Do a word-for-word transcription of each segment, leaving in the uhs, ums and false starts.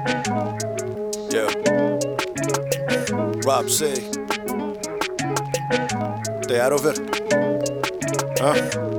Yeah. Rob से तैयार हो फिर? हाँ?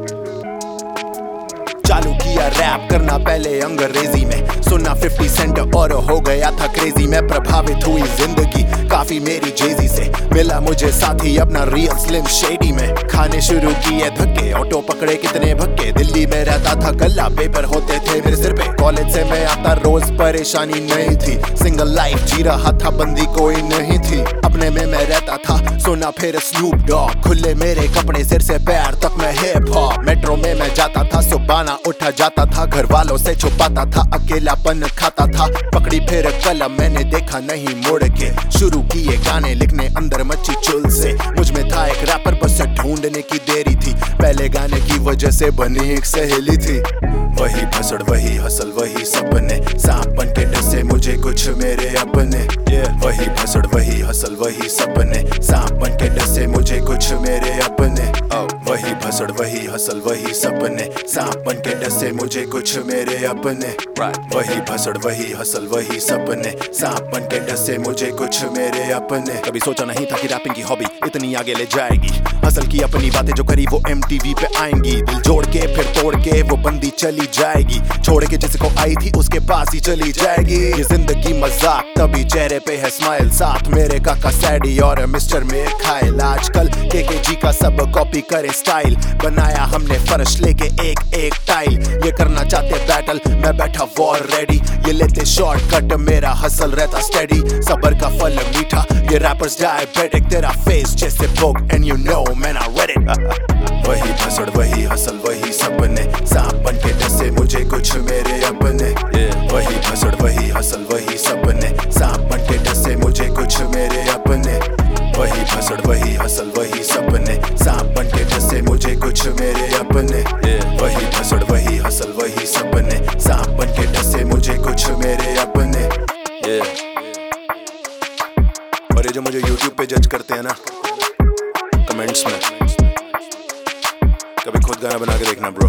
चालू किया रैप करना पहले अंग्रेजी में, सुना फिफ्टी सेंट और हो गया था क्रेजी। मैं प्रभावित हुई जिंदगी काफी मेरी जेजी से, मिला मुझे साथी अपना रियल स्लिम शेडी में। खाने शुरू किए धक्के, ऑटो पकड़े कितने भक्के, दिल्ली में रहता था गल्ला, पेपर होते थे मेरे सिर पे। कॉलेज से मैं आता रोज परेशानी नहीं थी, सिंगल लाइफ जी रहा था, बंदी कोई नहीं थी। अपने में मैं रहता था, सुना फिर स्नूप डॉग, खुले मेरे कपड़े सिर से पैर तक मैं हिप हॉप। मेट्रो में मैं जाता था, सुबाना उठा जाता था, घर वालों से छुपाता था, अकेलापन खाता था। पकड़ी फिर कलम मैंने देखा नहीं मुड़ के, शुरू किए गाने लिखने अंदर मच्ची चुल से। मुझ में था एक रैपर बस ढूंढने की देरी थी, पहले गाने की वजह से बनी एक सहेली थी। वही भसड़ वही हसल वही सपने, सांप बन के डसे मुझे कुछ मेरे अपने। yeah. वही भसड़ वही हसल वही सपने, सांप बन के डसे मुझे कुछ मेरे अपने। oh. वही भसड़ वही हसल वही सपने, सांप बन के डसे मुझे कुछ मेरे अपने। right. वही भसड़ वही हसल वही सपने, सांप बन के डसे मुझे कुछ मेरे अपने। कभी सोचा नहीं था कि रैपिंग की हॉबी इतनी आगे ले जाएगी, हसल की अपनी बातें जो करी वो एम टी वी पे आएंगी। दिल जोड़ के फिर तोड़ के वो बंदी चली जाएगी, छोड़ के जिसको आई थी उसके पास ही चली जाएगी। ये जिंदगी मजाक तभी चेहरे पे है स्माइल, साथ मेरे काका सैडी और मिस्टर मीर खाइल। आजकल के के जी का सब कॉपी करे स्टाइल, बनाया हमने फर्श लेके एक एक टाइल। ये करना चाहते बैटल, मैं बैठा वॉर रेडी, ये लेते शॉर्टकट, मेरा हसल रहता स्टेडी। सबर का फल मीठा, ये रैपर्स डायबिटिक, तेरा फेस जैसे भोग and you know man I read it. वही भसड़ वही हसल वही सपने, सांप बन के डसे मुझे कुछ मेरे अपने। yeah. वही भसड़ वही हसल वही सपने, सांप बन के डसे मुझे कुछ मेरे अपने। वही भसड़ वही हसल वही सपने, सांप बन के डसे मुझे कुछ मेरे अपने। yeah. वही भसड़ वही हसल वही सपने, सांप बन के डसे मुझे कुछ मेरे अपने। yeah. और ये जो मुझे YouTube पे जज करते हैं ना कमेंट्स में, कभी खुद गाना बना के देखना bro.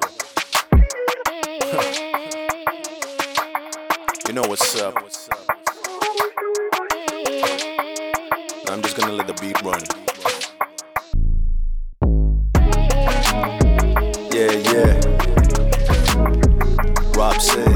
You know what's up. I'm just gonna let the beat run. Yeah, yeah. Rob said